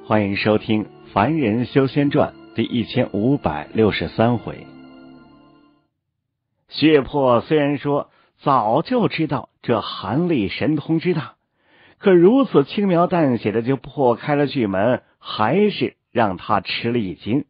欢迎收听《凡人修仙传》第1563回。血魄虽然说早就知道这寒力神通之大，可如此轻描淡写的就破开了巨门，还是让他吃了一惊。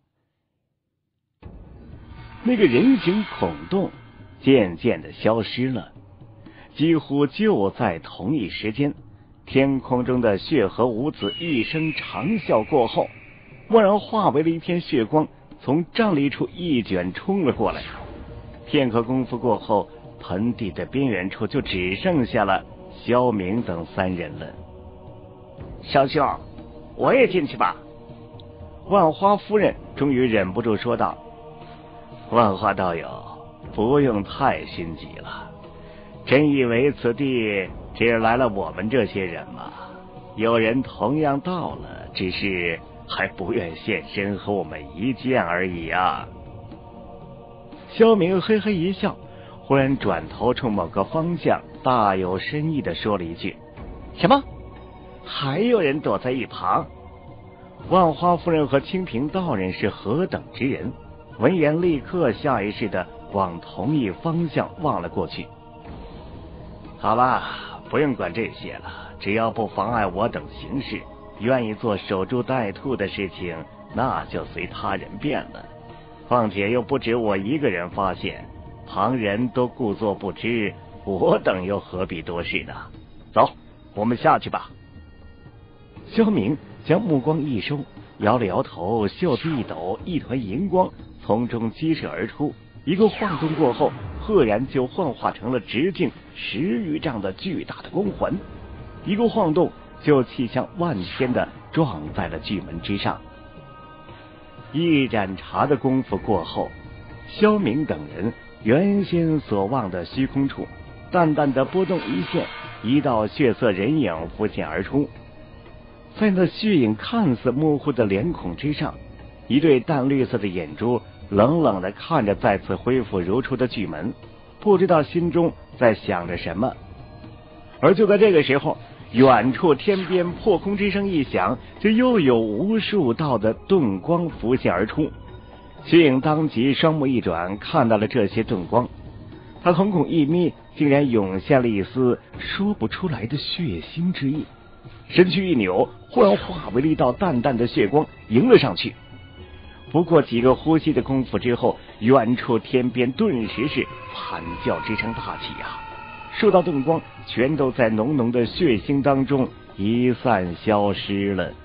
那个人形孔洞渐渐的消失了，几乎就在同一时间，天空中的血河五子一声长啸过后，蓦然化为了一片血光，从站立处一卷冲了过来。片刻功夫过后，盆地的边缘处就只剩下了萧明等三人了。 少兄，我也进去吧。 万花夫人终于忍不住说道。 万花道友，不用太心急了，真以为此地只来了我们这些人吗？有人同样到了，只是还不愿现身和我们一见而已啊。 萧明嘿嘿一笑，忽然转头冲某个方向大有深意地说了一句： 什么？还有人躲在一旁？ 万花夫人和清平道人是何等之人，闻言立刻下意识地往同一方向望了过去。 好了，不用管这些了，只要不妨碍我等行事，愿意做守株待兔的事情，那就随他人便了。况且又不止我一个人发现，旁人都故作不知，我等又何必多事呢？走，我们下去吧。 萧明将目光一收，摇了摇头，袖子一抖，一团银光从中激射而出，一个晃动过后，赫然就幻化成了直径10余丈的巨大的光环，一个晃动就气象万千的撞在了巨门之上。一盏茶的功夫过后，萧明等人原先所望的虚空处，淡淡的波动一现，一道血色人影浮现而出。在那血影看似模糊的脸孔之上，一对淡绿色的眼珠冷冷地看着再次恢复如初的巨门，不知道心中在想着什么。而就在这个时候，远处天边破空之声一响，就又有无数道的遁光浮现而出。血影当即双目一转，看到了这些遁光，他瞳孔一眯，竟然涌现了一丝说不出来的血腥之意，身躯一扭，忽然化为了一道淡淡的血光迎了上去。不过几个呼吸的功夫之后，远处天边顿时是惨叫之声大起啊！数道遁光全都在浓浓的血腥当中一散消失了。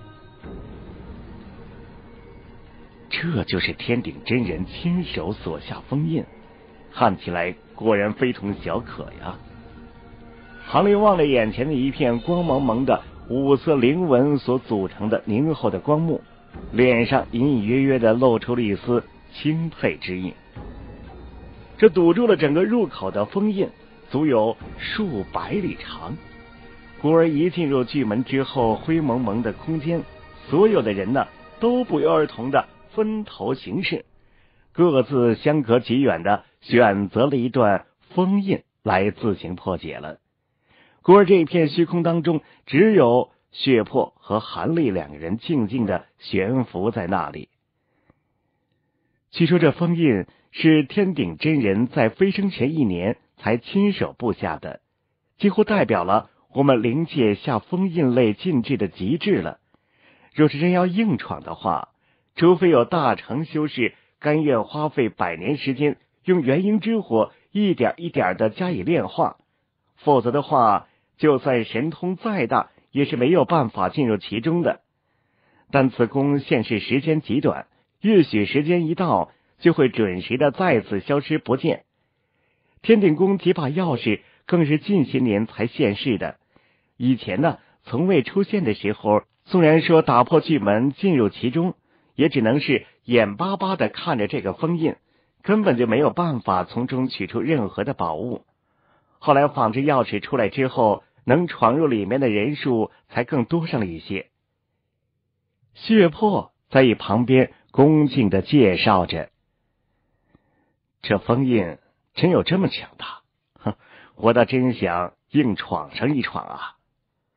这就是天顶真人亲手所下封印，看起来果然非同小可呀。杭林望了眼前的一片光蒙蒙的五色灵纹所组成的凝厚的光幕，脸上隐隐约约的露出了一丝钦佩之意。这堵住了整个入口的封印足有数百里长，故而一进入巨门之后，灰蒙蒙的空间，所有的人呢都不约而同的分头行事，各自相隔极远的选择了一段封印来自行破解了。故而这片虚空当中，只有血魄和韩立两个人静静的悬浮在那里。据说这封印是天顶真人在飞升前1年才亲手布下的，几乎代表了我们灵界下封印类禁制的极致了。若是真要硬闯的话，除非有大成修士甘愿花费100年时间，用元婴之火一点一点的加以炼化，否则的话，就算神通再大，也是没有办法进入其中的。但此功现世时间极短，也许时间一到，就会准时的再次消失不见。天顶宫几把钥匙更是近些年才现世的，以前呢从未出现的时候，纵然说打破巨门进入其中，也只能是眼巴巴的看着这个封印，根本就没有办法从中取出任何的宝物。后来仿制钥匙出来之后，能闯入里面的人数才更多上了一些。血魄在一旁边恭敬的介绍着，这封印真有这么强大？我倒真想硬闯上一闯啊！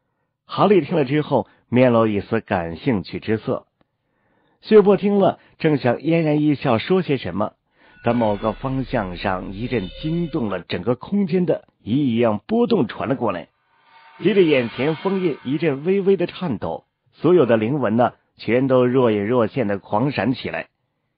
哈利听了之后，面露一丝感兴趣之色。血泊听了，正想嫣然一笑说些什么，但某个方向上一阵惊动了整个空间的异样波动传了过来，接着眼前封印一阵微微的颤抖，所有的灵纹呢，全都若隐若现的狂闪起来。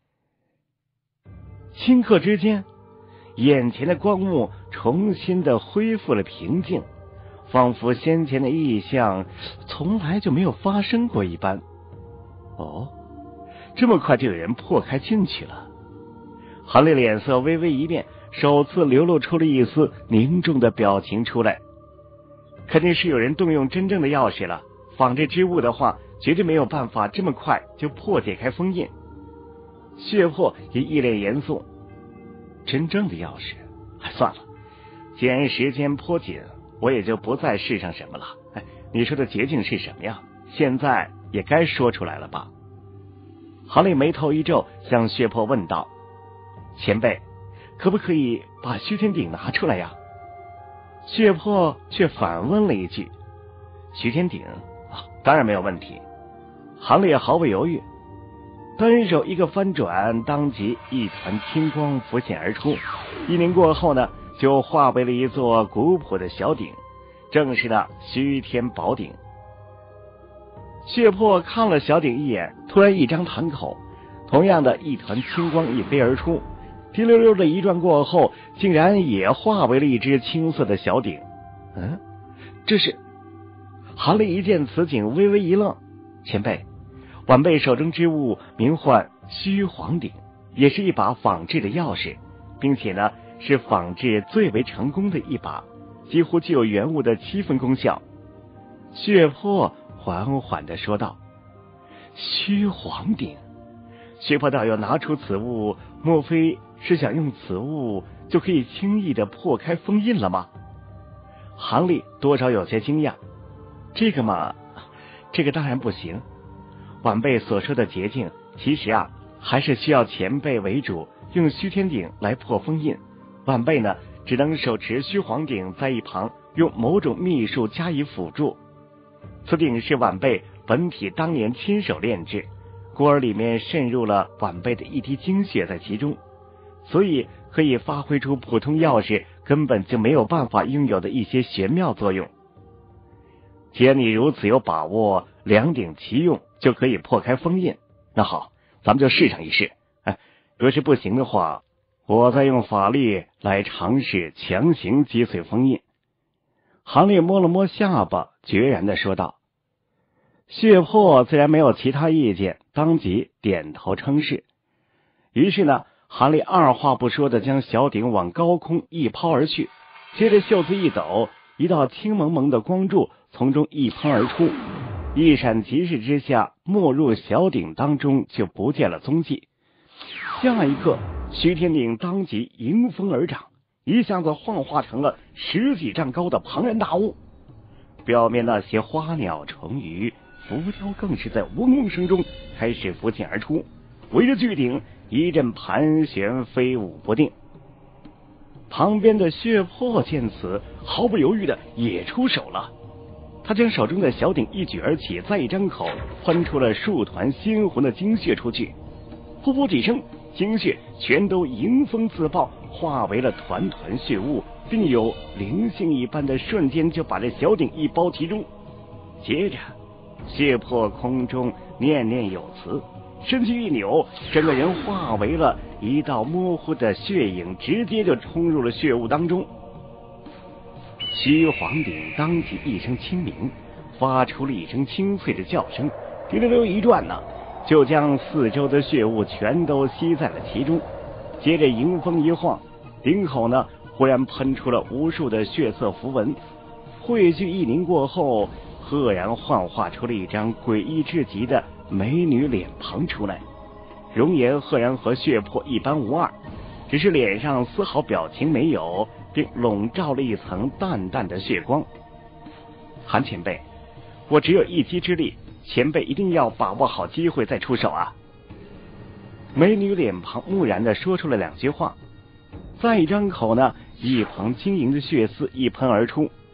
顷刻之间，眼前的光幕重新的恢复了平静，仿佛先前的异象从来就没有发生过一般。哦，这么快就有人破开进去了。哈利脸色微微一变，首次流露出了一丝凝重的表情出来。肯定是有人动用真正的钥匙了，仿制之物的话，绝对没有办法这么快就破解开封印。血泊也一脸严肃，真正的钥匙，算了，既然时间颇紧，我也就不再试上什么了。你说的捷径是什么呀？现在也该说出来了吧？哈利眉头一皱，向血泊问道：前辈，可不可以把虚天鼎拿出来呀？血泊却反问了一句：虚天鼎当然没有问题。哈利也毫不犹豫，单手一个翻转，当即一团青光浮现而出，一凝过后呢，就化为了一座古朴的小鼎，正是那虚天宝鼎。血泊看了小鼎一眼，突然一张堂口，同样的一团青光一飞而出，滴溜溜的一转过后，竟然也化为了一只青色的小鼎。这是……哈利一见此景，微微一愣。前辈，晚辈手中之物名唤虚黄鼎，也是一把仿制的钥匙，并且呢是仿制最为成功的一把，几乎具有原物的7分功效。血泊缓缓地说道：虚黄鼎。血泊道友拿出此物，莫非是想用此物就可以轻易地破开封印了吗？哈利多少有些惊讶。这个嘛，这个当然不行。晚辈所说的捷径，其实还是需要前辈为主，用虚天鼎来破封印。晚辈呢，只能手持虚黄鼎在一旁，用某种秘术加以辅助。此鼎是晚辈本体当年亲手炼制，故而里面渗入了晚辈的一滴精血在其中，所以可以发挥出普通钥匙根本就没有办法拥有的一些玄妙作用。既然你如此有把握，两鼎齐用就可以破开封印，那好，咱们就试上一试。若是不行的话，我再用法力来尝试强行击碎封印。哈利摸了摸下巴，决然地说道。血泊自然没有其他意见，当即点头称是。于是呢，哈利二话不说地将小鼎往高空一抛而去，接着袖子一抖，一道青蒙蒙的光柱从中一喷而出，一闪即逝之下，没入小鼎当中，就不见了踪迹。下一刻，虚天鼎当即迎风而长，一下子幻化成了10几丈高的庞然大物，表面那些花鸟虫鱼、浮雕更是在嗡嗡声中开始浮现而出，围着巨鼎一阵盘旋飞舞不定。旁边的血泊见此，毫不犹豫的也出手了。他将手中的小鼎一举而起，再一张口，喷出了数团鲜红的精血出去。噗噗几声，精血全都迎风自爆，化为了团团血雾，并有灵性一般的瞬间就把这小鼎一包其中。接着血泊空中念念有词，身躯一扭，整个人化为了一道模糊的血影，直接就冲入了血雾当中。虚黄鼎当即一声轻鸣，发出了一声清脆的叫声，滴溜溜一转呢，就将四周的血雾全都吸在了其中。接着迎风一晃，鼎口呢忽然喷出了无数的血色符文，汇聚一凝过后，赫然幻化出了一张诡异至极的美女脸庞出来，容颜赫然和血泊一般无二，只是脸上丝毫表情没有，并笼罩了一层淡淡的血光。韩前辈，我只有一击之力，前辈一定要把握好机会再出手啊。美女脸庞木然地说出了2句话，再一张口呢，一旁晶莹的血丝一喷而出。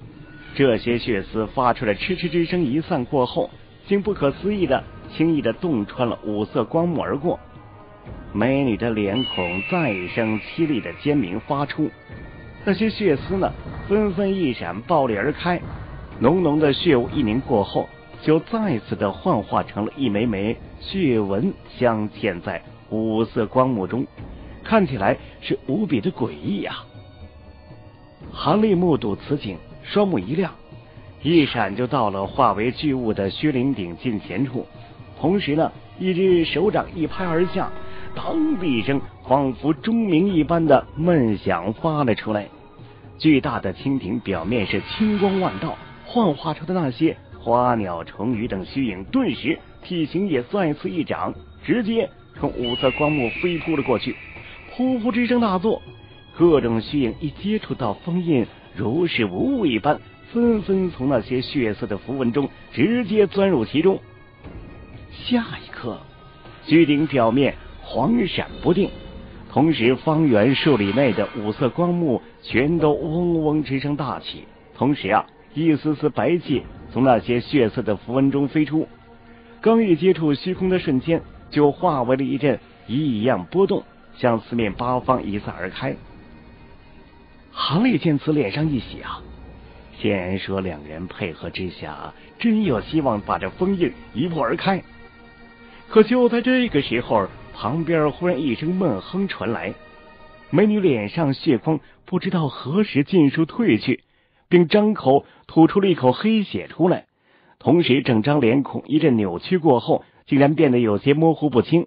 这些血丝发出了嗤嗤之声一散过后，竟不可思议的轻易的洞穿了五色光幕而过。美女的脸孔再一声凄厉的尖鸣发出，那些血丝呢纷纷一闪爆裂而开，浓浓的血雾一凝过后，就再次的幻化成了一枚枚血纹镶嵌在五色光幕中，看起来是无比的诡异啊。韩立目睹此景，双目一亮，一闪就到了化为巨物的薛灵鼎近前处，同时呢，一只手掌一拍而下，当的一声，仿佛钟鸣一般的闷响发了出来。巨大的蜻蜓表面是青光万道，幻化出的那些花鸟虫鱼等虚影，顿时体型也再次一长，直接从五色光幕飞扑了过去。噗噗之声大作，各种虚影一接触到封印，如是无物一般，纷纷从那些血色的符文中直接钻入其中。下一刻，巨鼎表面晃闪不定，同时方圆数里内的五色光幕全都嗡嗡之声大起，同时啊，一丝丝白气从那些血色的符文中飞出，刚一接触虚空的瞬间，就化为了一阵异样波动，向四面八方一散而开。韩立见此，脸上一喜啊，先然说两人配合之下，真有希望把这封印一破而开。可就在这个时候，旁边忽然一声闷哼传来，美女脸上血光不知道何时尽数退去，并张口吐出了一口黑血出来，同时整张脸孔一阵扭曲过后，竟然变得有些模糊不清。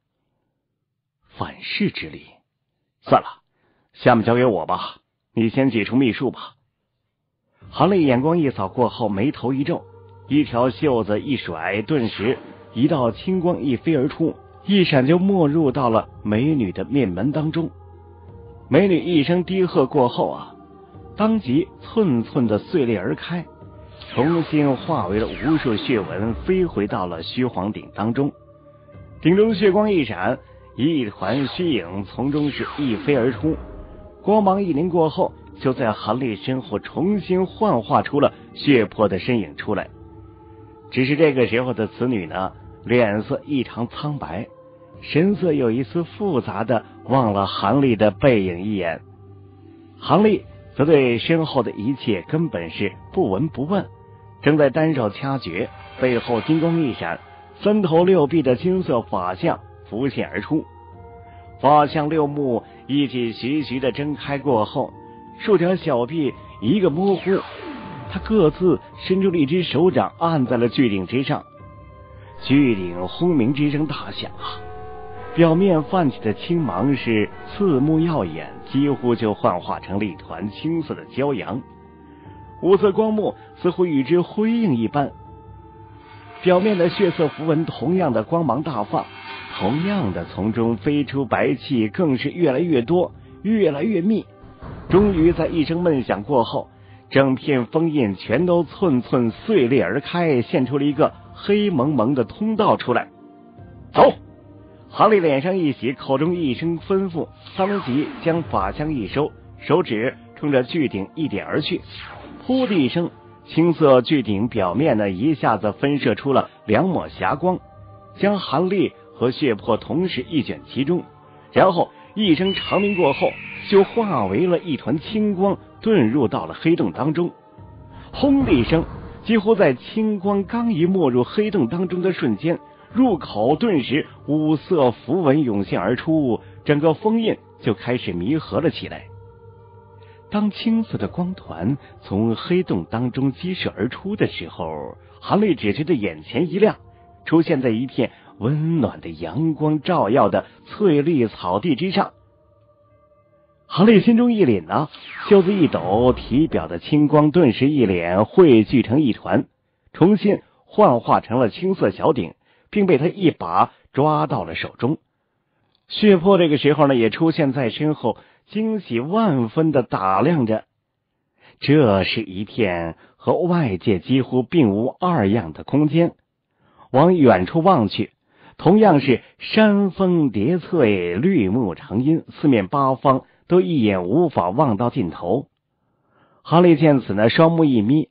反噬之力，算了，下面交给我吧，你先解除秘术吧。韩立眼光一扫过后，眉头一皱，一条袖子一甩，顿时一道青光一飞而出，一闪就没入到了美女的面门当中。美女一声低喝过后啊，当即寸寸的碎裂而开，重新化为了无数血纹，飞回到了虚皇鼎当中。鼎中血光一闪，一团虚影从中是一飞而出，光芒一凝过后，就在韩立身后重新幻化出了血泊的身影出来。只是这个时候的此女呢，脸色异常苍白，神色有一丝复杂的望了韩立的背影一眼。韩立则对身后的一切根本是不闻不问，正在单手掐诀，背后金光一闪，三头六臂的金色法相浮现而出。法相六目一起徐徐的睁开过后，数条小臂一个模糊，他各自伸出了一只手掌按在了巨鼎之上。巨鼎轰鸣之声大响啊，表面泛起的青芒是刺目耀眼，几乎就幻化成了一团青色的骄阳。五色光幕似乎与之辉映一般，表面的血色符文同样的光芒大放，同样的从中飞出白气，更是越来越多，越来越密。终于在一声闷响过后，整片封印全都寸寸碎裂而开，现出了一个黑蒙蒙的通道出来。走！韩立脸上一喜，口中一声吩咐，当即将法相一收，手指冲着巨鼎一点而去。噗的一声，青色巨鼎表面呢一下子分射出了两抹霞光，将韩立和血泊同时一卷其中，然后一声长鸣过后，就化为了一团青光，遁入到了黑洞当中。轰的一声，几乎在青光刚一没入黑洞当中的瞬间，入口顿时五色符文涌现而出，整个封印就开始弥合了起来。当青色的光团从黑洞当中激射而出的时候，韩立只觉得眼前一亮，出现在一片温暖的阳光照耀的翠绿草地之上。韩立心中一凛啊，袖子一抖，体表的青光顿时一敛，汇聚成一团，重新幻化成了青色小鼎，并被他一把抓到了手中。血泊这个时候呢，也出现在身后，惊喜万分的打量着。这是一片和外界几乎并无二样的空间，往远处望去，同样是山峰叠翠，绿木成荫，四面八方都一眼无法望到尽头。韩立见此呢，双目一眯，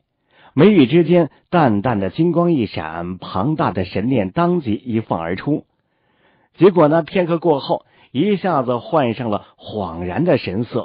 眉宇之间淡淡的金光一闪，庞大的神念当即一放而出。结果呢，片刻过后，一下子换上了恍然的神色。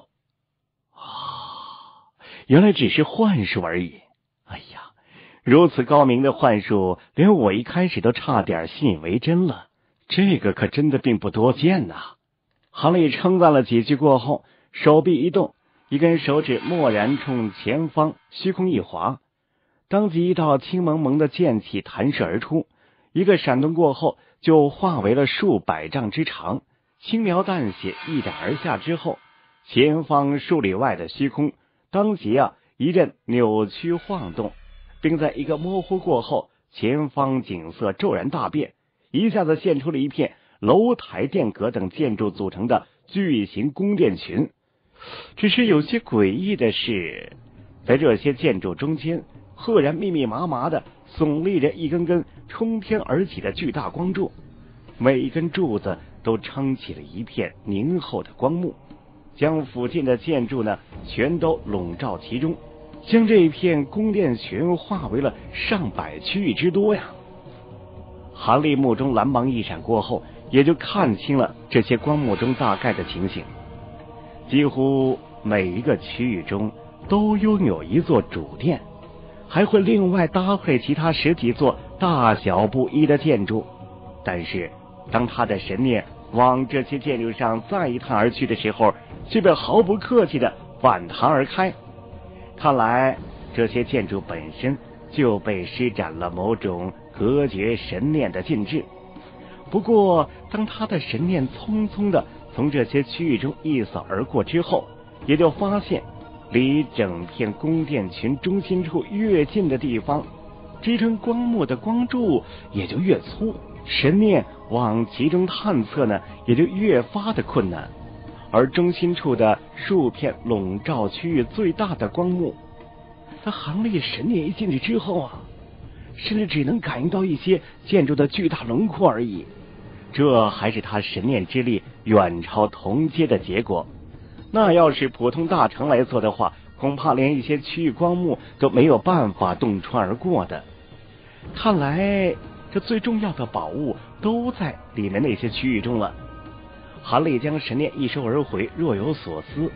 原来只是幻术而已。哎呀，如此高明的幻术，连我一开始都差点信以为真了。这个可真的并不多见呐。韩立称赞了几句过后，手臂一动，一根手指蓦然冲前方虚空一划，当即一道青蒙蒙的剑气弹射而出，一个闪动过后就化为了数百丈之长，轻描淡写一斩而下之后，前方数里外的虚空当即一阵扭曲晃动，并在一个模糊过后，前方景色骤然大变，一下子现出了一片楼台殿阁等建筑组成的巨型宫殿群。只是有些诡异的是，在这些建筑中间，赫然密密麻麻的耸立着一根根冲天而起的巨大光柱，每一根柱子都撑起了一片凝厚的光幕，将附近的建筑呢全都笼罩其中，将这一片宫殿群化为了上百区域之多呀。韩立目中蓝芒一闪过后，也就看清了这些光幕中大概的情形。几乎每一个区域中都拥有一座主殿，还会另外搭配其他10几座大小不一的建筑。但是当他的神念往这些建筑上再一探而去的时候，却被毫不客气的反弹而开。看来这些建筑本身就被施展了某种隔绝神念的禁制。不过当他的神念匆匆的从这些区域中一扫而过之后，也就发现离整片宫殿群中心处越近的地方，支撑光幕的光柱也就越粗，神念往其中探测呢也就越发的困难。而中心处的数片笼罩区域最大的光幕，他韩立神念一进去之后甚至只能感应到一些建筑的巨大轮廓而已。这还是他神念之力远超同阶的结果。那要是普通大成来做的话，恐怕连一些区域光幕都没有办法洞穿而过的。看来这最重要的宝物都在里面那些区域中了。韩立将神念一收而回，若有所思。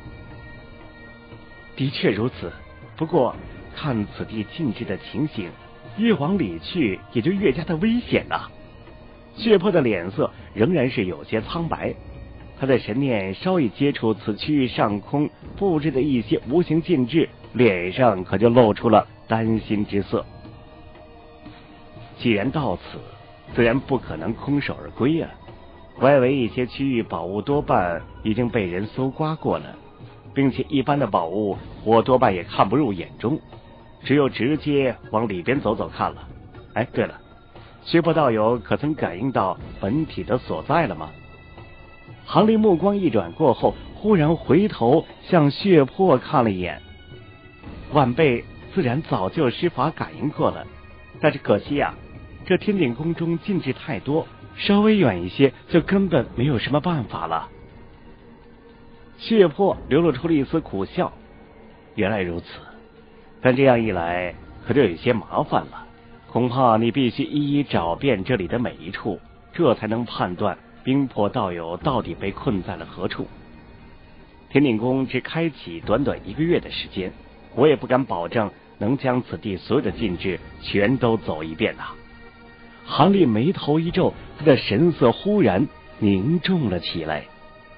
的确如此，不过看此地禁制的情形，越往里去也就越加的危险啊。血泊的脸色仍然是有些苍白，他的神念稍一接触此区域上空布置的一些无形禁制，脸上可就露出了担心之色。既然到此，自然不可能空手而归啊。外围一些区域宝物多半已经被人搜刮过了，并且一般的宝物我多半也看不入眼中，只有直接往里边走走看了。哎，对了，薛破道友可曾感应到本体的所在了吗？韩立目光一转过后，忽然回头向血泊看了一眼。晚辈自然早就施法感应过了，但是可惜这天顶宫中禁制太多，稍微远一些就根本没有什么办法了。血泊流露出了一丝苦笑，原来如此，但这样一来可就有些麻烦了，恐怕你必须一一找遍这里的每一处，这才能判断冰魄道友到底被困在了何处。天顶宫只开启短短1个月的时间，我也不敢保证能将此地所有的禁制全都走一遍啊。韩立眉头一皱，他的神色忽然凝重了起来。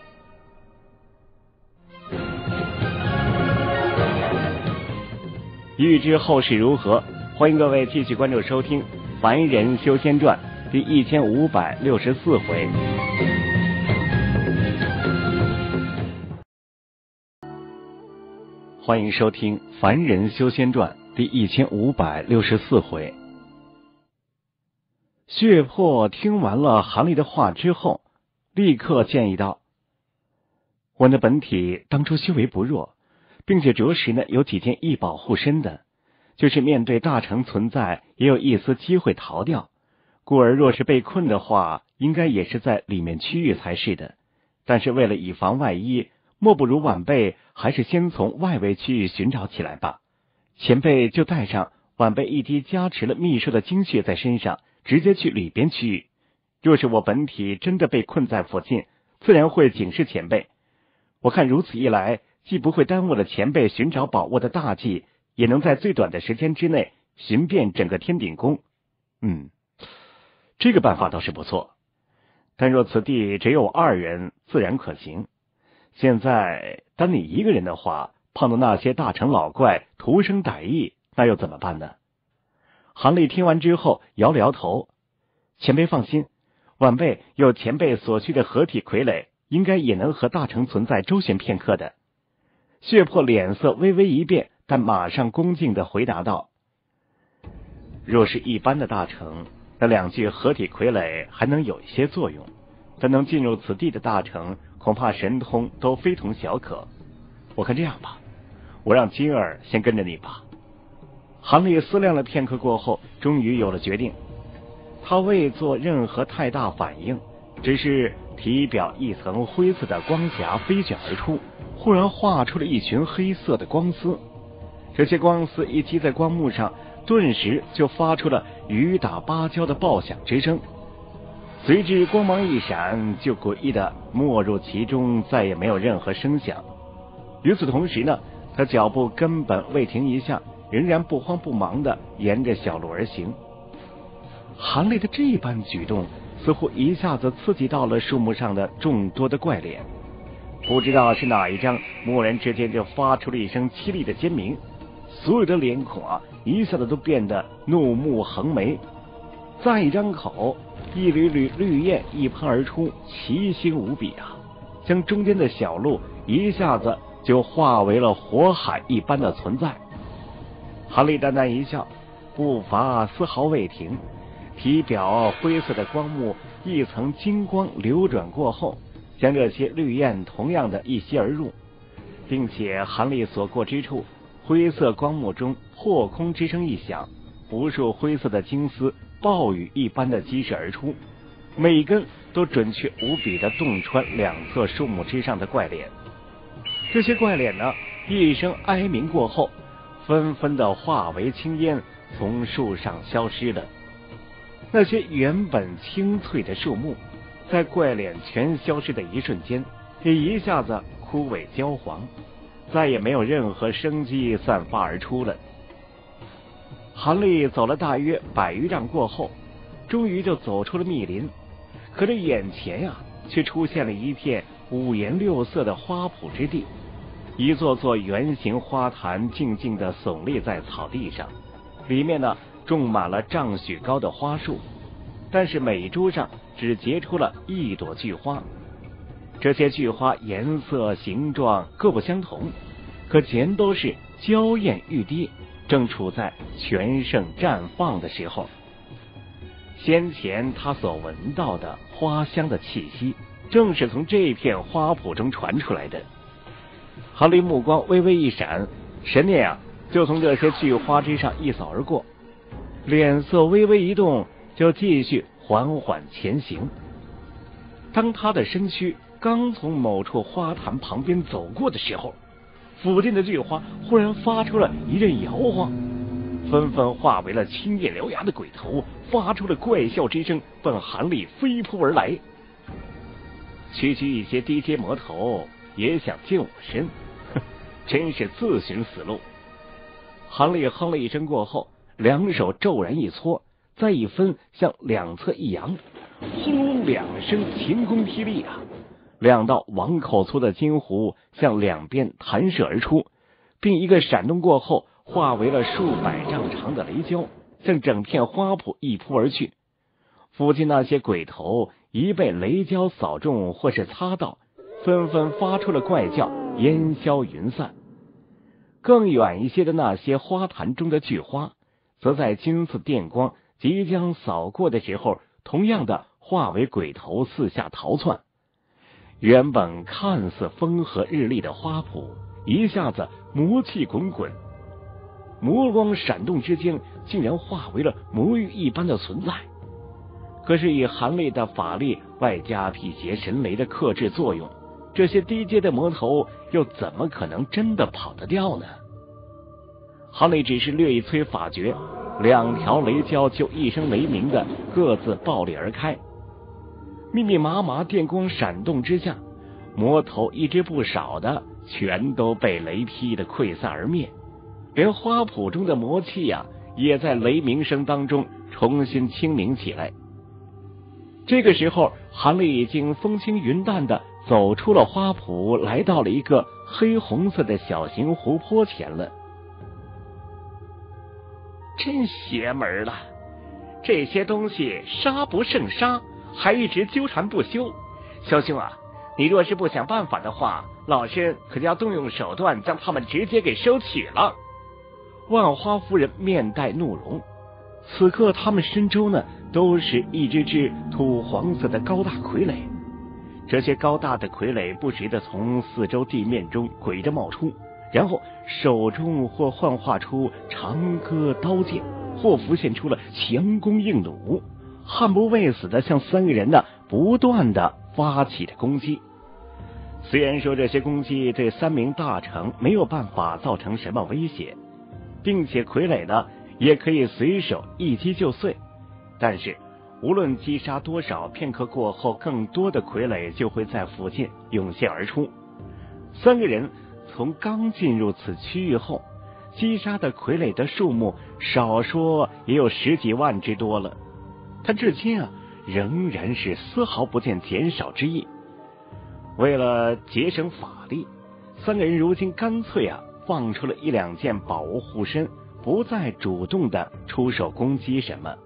欲知后事如何，欢迎各位继续关注收听《凡人修仙传》第1564回。欢迎收听《凡人修仙传》第1564回。血魄听完了韩立的话之后，立刻建议道：我的本体当初修为不弱，并且着实呢有几件异宝护身的，就是面对大成存在也有一丝机会逃掉，故而若是被困的话，应该也是在里面区域才是的。但是为了以防万一，莫不如晚辈还是先从外围区域寻找起来吧。 前辈就带上晚辈一滴加持了秘术的精血在身上，直接去里边区域。若是我本体真的被困在附近，自然会警示前辈。我看如此一来，既不会耽误了前辈寻找宝物的大计，也能在最短的时间之内寻遍整个天顶宫。这个办法倒是不错，但若此地只有2人，自然可行。现在单你一个人的话，碰到那些大成老怪徒生歹意，那又怎么办呢？韩立听完之后摇了摇头，前辈放心，晚辈有前辈所需的合体傀儡，应该也能和大成存在周旋片刻的。血魄脸色微微一变，但马上恭敬地回答道：若是一般的大成，那2具合体傀儡还能有一些作用，但能进入此地的大成，恐怕神通都非同小可。我看这样吧，我让金儿先跟着你吧。韩立思量了片刻过后，终于有了决定。他未做任何太大反应，只是体表一层灰色的光霞飞卷而出，忽然画出了一群黑色的光丝。这些光丝一击在光幕上，顿时就发出了雨打芭蕉的爆响之声，随之光芒一闪，就诡异的没入其中，再也没有任何声响。与此同时呢，他脚步根本未停一下，仍然不慌不忙的沿着小路而行。韩立的这般举动似乎一下子刺激到了树木上的众多的怪脸，不知道是哪一张，蓦然之间就发出了一声凄厉的尖鸣，所有的脸孔一下子都变得怒目横眉，再一张口，一缕缕绿焰一喷而出，奇星无比将中间的小路一下子就化为了火海一般的存在。韩立淡淡一笑，步伐丝毫未停，体表灰色的光幕一层金光流转过后，将这些绿焰同样的一吸而入，并且韩立所过之处，灰色光幕中破空之声一响，无数灰色的金丝暴雨一般的激射而出，每一根都准确无比的洞穿2侧树木之上的怪脸。这些怪脸呢，一声哀鸣过后，纷纷的化为青烟，从树上消失了。那些原本青翠的树木，在怪脸全消失的一瞬间，也一下子枯萎焦黄，再也没有任何生机散发而出了。韩立走了大约100余丈过后，终于就走出了密林，可这眼前却出现了一片5颜6色的花圃之地，一座座圆形花坛静静地耸立在草地上，里面呢种满了丈许高的花树，但是每株上只结出了1朵菊花。这些菊花颜色形状各不相同，可全都是娇艳欲滴，正处在全盛绽放的时候。先前他所闻到的花香的气息，正是从这片花圃中传出来的。韩立目光微微一闪，神念就从这些菊花之上一扫而过，脸色微微一动，就继续缓缓前行。当他的身躯刚从某处花坛旁边走过的时候，附近的菊花忽然发出了一阵摇晃，纷纷化为了青叶獠牙的鬼头，发出了怪笑之声，奔韩立飞扑而来。区区一些低阶魔头也想近我身，真是自寻死路。韩立哼了一声过后，两手骤然一搓，再一分向两侧一扬，轰隆2声晴空霹雳2道王口粗的金弧向两边弹射而出，并一个闪动过后，化为了数百丈长的雷蛟，向整片花圃一扑而去。附近那些鬼头一被雷蛟扫中或是擦到，纷纷发出了怪叫，烟消云散。更远一些的那些花坛中的菊花，则在金色电光即将扫过的时候，同样的化为鬼头四下逃窜。原本看似风和日丽的花圃，一下子魔气滚滚，魔光闪动之间，竟然化为了魔域一般的存在。可是以韩立的法力外加辟邪神雷的克制作用，这些低阶的魔头又怎么可能真的跑得掉呢？ 哈雷只是略一催法诀，两条雷蛟就一声雷鸣的各自爆裂而开。密密麻麻电光闪动之下，魔头一只不少的全都被雷劈的溃散而灭，连花圃中的魔气也在雷鸣声当中重新清明起来。这个时候，韩立已经风轻云淡的走出了花圃，来到了一个黑红色的小型湖泊前了。 真邪门了，这些东西杀不胜杀，还一直纠缠不休。萧兄啊，你若是不想办法的话，老身可就要动用手段将他们直接给收取了。 万花夫人面带怒容，此刻他们身周呢都是一只只土黄色的高大傀儡，这些高大的傀儡不时的从四周地面中鬼着冒出，然后手中或幻化出长戈刀剑，或浮现出了强弓硬弩，悍不畏死的向三个人呢不断的发起着攻击。虽然说这些攻击对三名大臣没有办法造成什么威胁，并且傀儡呢也可以随手一击就碎，但是无论击杀多少，片刻过后更多的傀儡就会在附近涌现而出。三个人从刚进入此区域后，击杀的傀儡的数目少说也有10几万之多了，他至今仍然是丝毫不见减少之意。为了节省法力，三个人如今干脆放出了1、2件宝物护身，不再主动的出手攻击什么。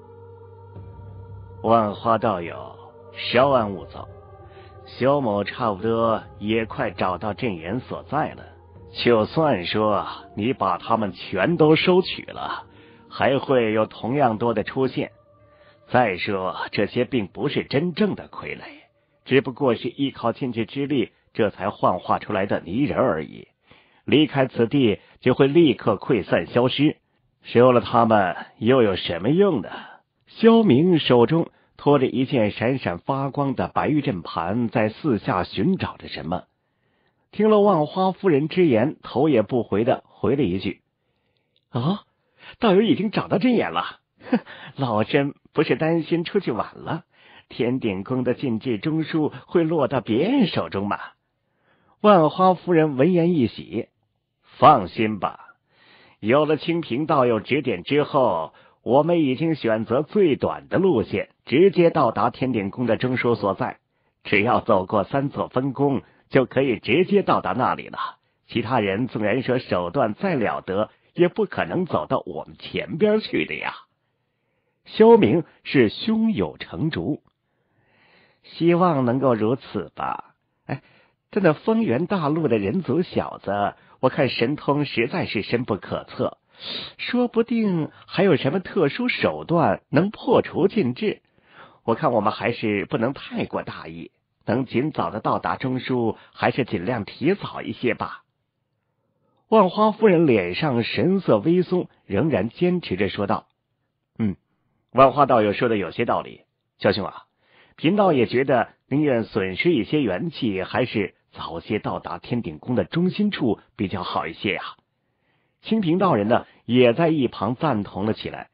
万花道友，稍安勿躁，萧某差不多也快找到镇元所在了。就算说你把他们全都收取了，还会有同样多的出现。再说这些并不是真正的傀儡，只不过是依靠禁制之力这才幻化出来的泥人而已，离开此地就会立刻溃散消失，收了他们又有什么用呢？萧明手中托着一件闪闪发光的白玉阵盘，在四下寻找着什么。听了万花夫人之言，头也不回的回了一句：道友已经找到阵眼了。老身不是担心出去晚了，天鼎宫的禁制中枢会落到别人手中吗？万花夫人闻言一喜：放心吧，有了清平道友指点之后，我们已经选择最短的路线，直接到达天鼎宫的中枢所在，只要走过3座分宫，就可以直接到达那里了。其他人纵然说手段再了得，也不可能走到我们前边去的呀。萧明是胸有成竹：希望能够如此吧。这那风原大陆的人族小子，我看神通实在是深不可测，说不定还有什么特殊手段能破除禁制。我看我们还是不能太过大意，能尽早的到达中枢，还是尽量提早一些吧。万花夫人脸上神色微松，仍然坚持着说道：万花道友说的有些道理，萧兄贫道也觉得宁愿损失一些元气，还是早些到达天鼎宫的中心处比较好一些呀。清平道人呢也在一旁赞同了起来。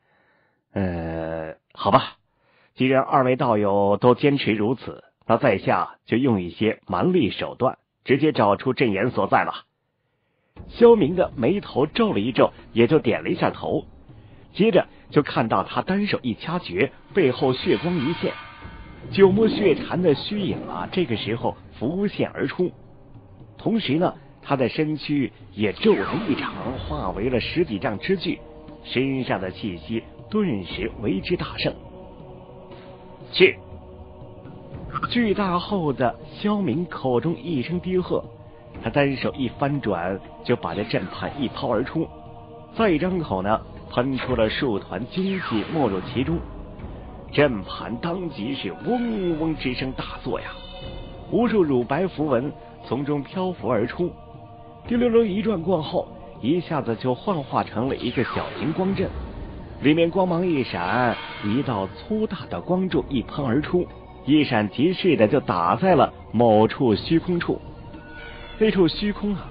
好吧，既然2位道友都坚持如此，那在下就用一些蛮力手段，直接找出阵眼所在了。萧明的眉头皱了一皱，也就点了一下头，接着就看到他单手一掐诀，背后血光一现，9目血禅的虚影这个时候浮现而出，同时呢，他的身躯也骤然一长，化为了10几丈之巨，身上的气息顿时为之大盛。去！巨大后的萧明口中一声低喝，他单手一翻转，就把这阵盘一抛而出，再张口呢，喷出了数团精气没入其中，阵盘当即是嗡嗡之声大作呀，无数乳白符文从中漂浮而出，滴溜溜一转过后，一下子就幻化成了一个小型光阵，里面光芒一闪，一道粗大的光柱一喷而出，一闪即逝的就打在了某处虚空处。那处虚空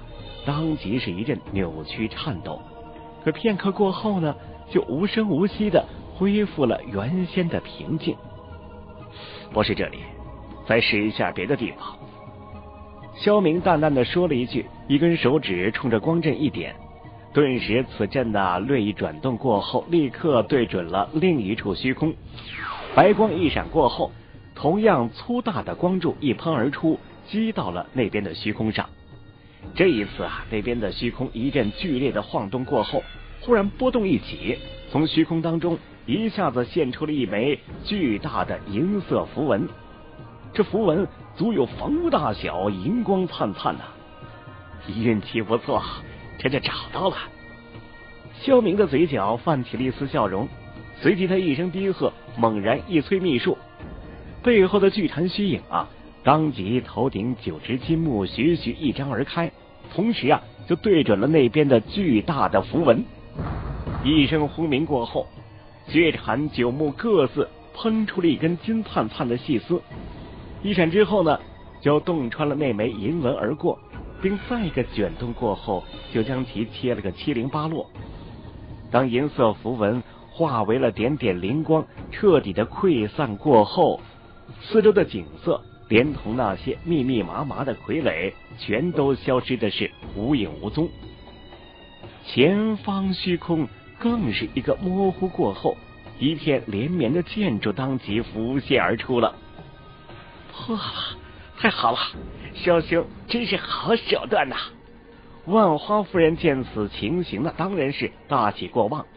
当即是一阵扭曲颤抖，可片刻过后呢，就无声无息的恢复了原先的平静。不是这里，再试一下别的地方。萧明淡淡的说了一句，一根手指冲着光阵一点，顿时此阵略一转动过后，立刻对准了另一处虚空。白光一闪过后，同样粗大的光柱一喷而出，击到了那边的虚空上。这一次那边的虚空一阵剧烈的晃动过后，忽然波动一起，从虚空当中一下子现出了一枚巨大的银色符文。这符文足有房屋大小，银光灿灿运气不错，这就找到了。萧明的嘴角泛起了一丝笑容，随即他一声低喝，猛然一催秘术，背后的巨坛虚影当即头顶9只金木徐徐一张而开，同时就对准了那边的巨大的符文。一声轰鸣过后，血产9目各自喷出了一根金灿灿的细丝，一闪之后呢，就洞穿了那枚银纹而过，并再一个卷动过后，就将其切了个七零八落。当银色符文化为了点点灵光，彻底的溃散过后，四周的景色连同那些密密麻麻的傀儡全都消失的是无影无踪。前方虚空更是一个模糊过后，一片连绵的建筑当即浮现而出了。破了，太好了，萧兄真是好手段万花夫人见此情形当然是大喜过望。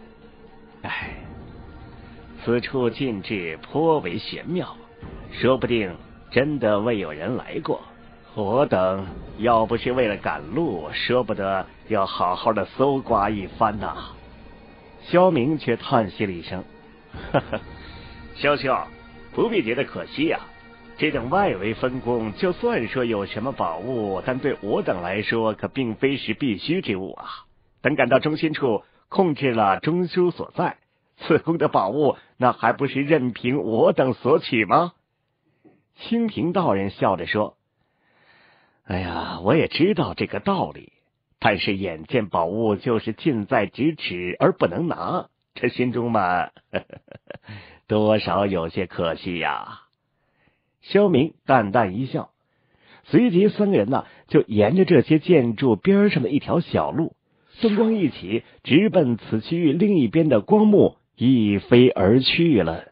此处禁制颇为玄妙，说不定真的未有人来过。我等要不是为了赶路，说不得要好好的搜刮一番萧明却叹息了一声，萧兄不必觉得可惜这等外围分工，就算说有什么宝物，但对我等来说可并非是必须之物等赶到中心处，控制了中枢所在，此宫的宝物那还不是任凭我等索取吗？清平道人笑着说，我也知道这个道理，但是眼见宝物就是近在咫尺而不能拿，这心中嘛多少有些可惜萧明淡淡一笑，随即三个人就沿着这些建筑边上的一条小路，灯光一起，直奔此区域另一边的光幕一飞而去了。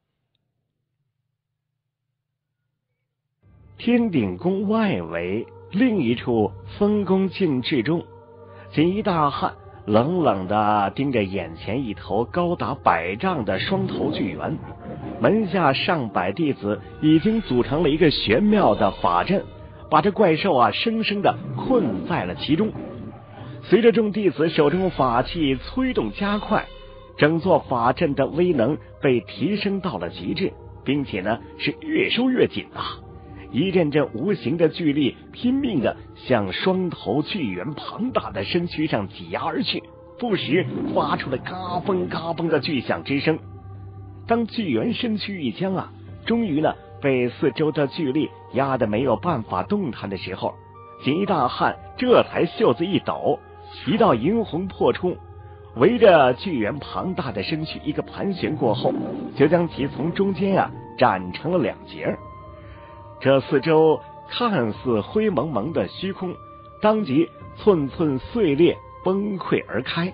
天鼎宫外围另一处分宫禁制中，锦衣大汉冷冷地盯着眼前一头高达100丈的双头巨猿，门下上百弟子已经组成了一个玄妙的法阵，把这怪兽生生地困在了其中。随着众弟子手中法器催动加快，整座法阵的威能被提升到了极致，并且呢是越收越紧一阵阵无形的巨力拼命地向双头巨猿庞大的身躯上挤压而去，不时发出了嘎嘣嘎嘣的巨响之声。当巨猿身躯一僵终于呢被四周的巨力压得没有办法动弹的时候，锦衣大汉这才袖子一抖，一道银虹破冲，围着巨猿庞大的身躯一个盘旋过后，就将其从中间斩成了2截。这四周看似灰蒙蒙的虚空，当即寸寸碎裂崩溃而开。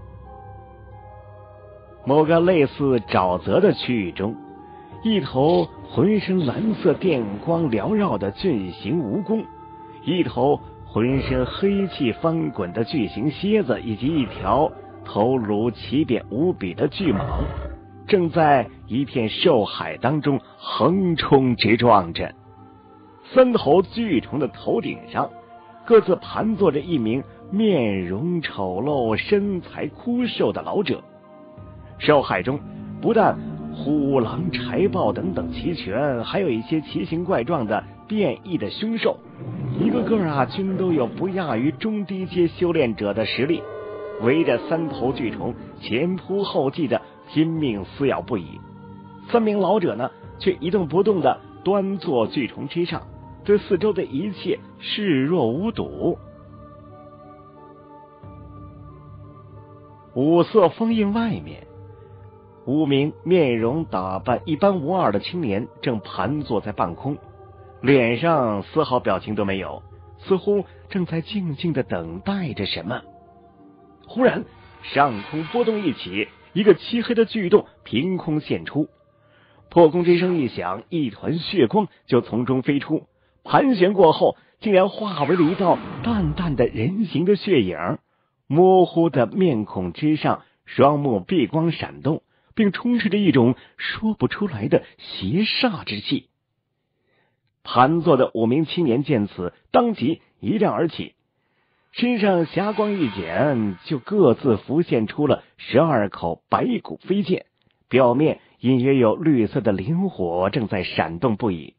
某个类似沼泽的区域中，一头浑身蓝色电光缭绕的巨型蜈蚣，一头浑身黑气翻滚的巨型蝎子，以及一条头颅奇扁无比的巨蟒，正在一片兽海当中横冲直撞着。3头巨虫的头顶上各自盘坐着一名面容丑陋、身材枯瘦的老者。兽海中不但虎狼豺豹等等齐全，还有一些奇形怪状的变异的凶兽，一个个均都有不亚于中低阶修炼者的实力，围着3头巨虫前仆后继的拼命撕咬不已。3名老者呢却一动不动的端坐巨虫之上，对四周的一切视若无睹。 五色封印外面，5名面容打扮一般无二的青年正盘坐在半空，脸上丝毫表情都没有，似乎正在静静的等待着什么。忽然上空波动一起，一个漆黑的巨洞凭空现出，破空之声一响，一团血光就从中飞出，盘旋过后竟然化为了一道淡淡的人形的血影，模糊的面孔之上，双目碧光闪动，并充斥着一种说不出来的邪煞之气。盘坐的5名青年见此，当即一亮而起，身上霞光一减，就各自浮现出了12口白骨飞剑，表面隐约有绿色的灵火正在闪动不已。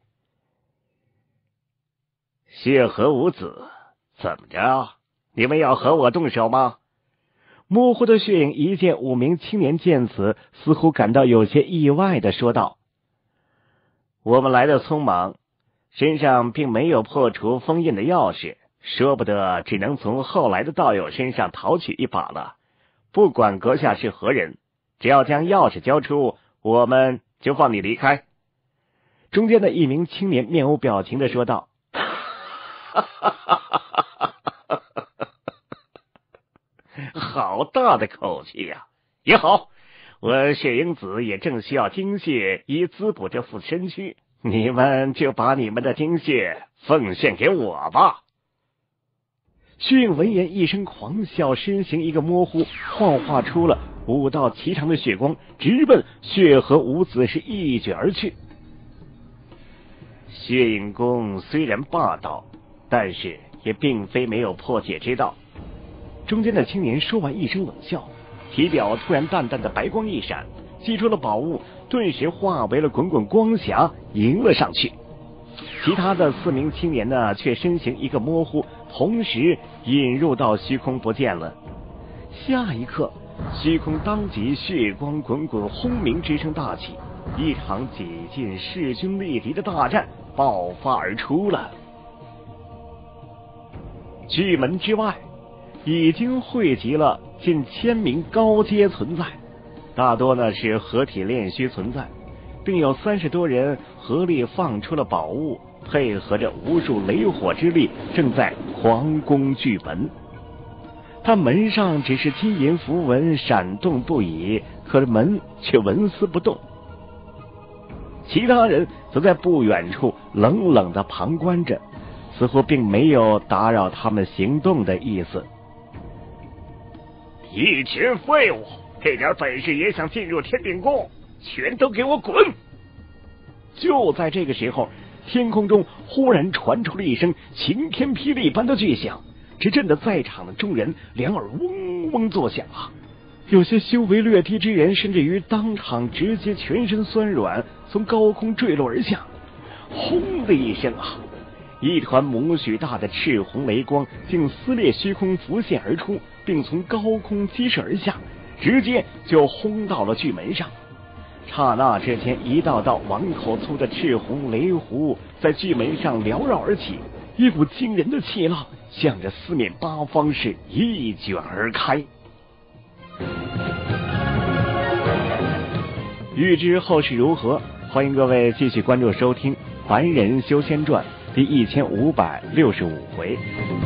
血河无子，怎么着？你们要和我动手吗？ 模糊的血影一见5名青年见此，似乎感到有些意外的说道： 我们来的匆忙，身上并没有破除封印的钥匙，说不得只能从后来的道友身上讨取一把了。不管阁下是何人，只要将钥匙交出，我们就放你离开。 中间的一名青年面无表情的说道： 好大的口气呀！也好，我血鹰子也正需要精血以滋补这副身躯，你们就把你们的精血奉献给我吧。 血影闻言一声狂笑，身形一个模糊，幻化出了5道齐长的血光，直奔血河无子是一卷而去。 血影功虽然霸道，但是也并非没有破解之道。 中间的青年说完一声冷笑，体表突然淡淡的白光一闪，击出了宝物，顿时化为了滚滚光霞迎了上去。其他的4名青年呢，却身形一个模糊，同时引入到虚空不见了。下一刻，虚空当即血光滚滚，轰鸣之声大起，一场几近势均力敌的大战爆发而出了。巨门之外已经汇集了近1000名高阶存在，大多呢是合体炼虚存在，并有30多人合力放出了宝物，配合着无数雷火之力，正在狂攻巨门。他门上只是金银符文闪动不已，可是门却纹丝不动。其他人则在不远处冷冷的旁观着，似乎并没有打扰他们行动的意思。 一群废物，这点本事也想进入天鼎宫，全都给我滚！ 就在这个时候，天空中忽然传出了一声晴天霹雳般的巨响，只震得在场的众人两耳嗡嗡作响啊！有些修为略低之人，甚至于当场直接全身酸软，从高空坠落而下。轰的一声啊！一团母许大的赤红雷光竟撕裂虚空浮现而出，并从高空激射而下，直接就轰到了巨门上。刹那之间，一道道碗口粗的赤红雷弧在巨门上缭绕而起，一股惊人的气浪向着四面八方是一卷而开。欲知后事如何，欢迎各位继续关注收听《凡人修仙传》第1565回。